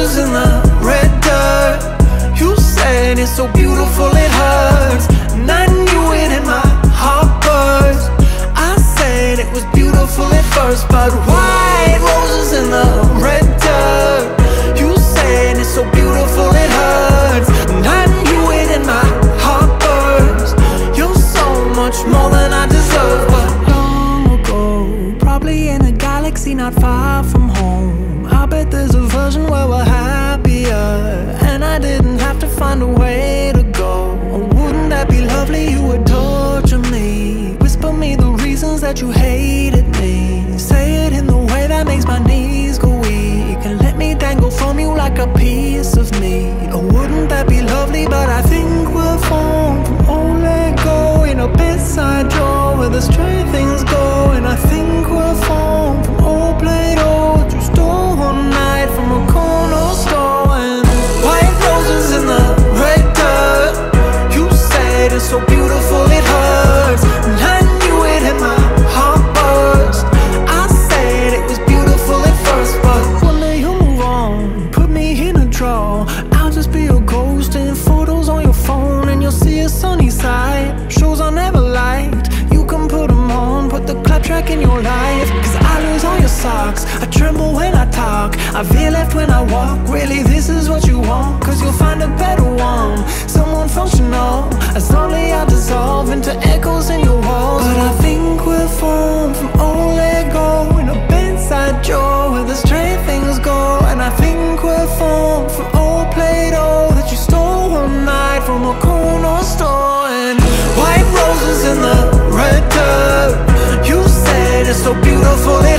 roses in the red dirt. You said it's so beautiful it hurts, and I knew it and my heart burst. I said it was beautiful at first, but white roses in the red dirt. You said it's so beautiful it hurts, and I knew it and my heart burst. You're so much more than I deserve. But long ago, probably in a galaxy not far from home, I bet there's a version where we're happier, and I didn't have to find a way to go. Oh, wouldn't that be lovely? You would torture me, whisper me the reasons that you hated me, say it in the way that makes my knees go weak, and let me dangle from you like a piece of meat. Oh, wouldn't that be lovely? But I think we're formed from old Lego in a bedside drawer where the stray things go, and I think we're formed from old Play-Doh that you stole one night from a corner store. And white roses in the red dirt. You said it's so beautiful it hurts, and I knew it and my heart burst. I said it was beautiful at first, but one day you'll move on, put me in a drawer. I'll just be a ghost in photos on your phone, and you'll see a sunny side. Shows I never liked, you can put them on, put the clap track in your life. Cause I lose all your socks, I tremble when I talk, I veer left when I walk. Really, this is what you want? Cause you'll find a better one, someone functional. As slowly I dissolve into echoes in your walls. But I think we're formed from old Lego in a bedside drawer where the stray things go, and I think we're formed from old Play-Doh that you stole one night from a corner store. And white roses in the red dirt. You said it's so beautiful it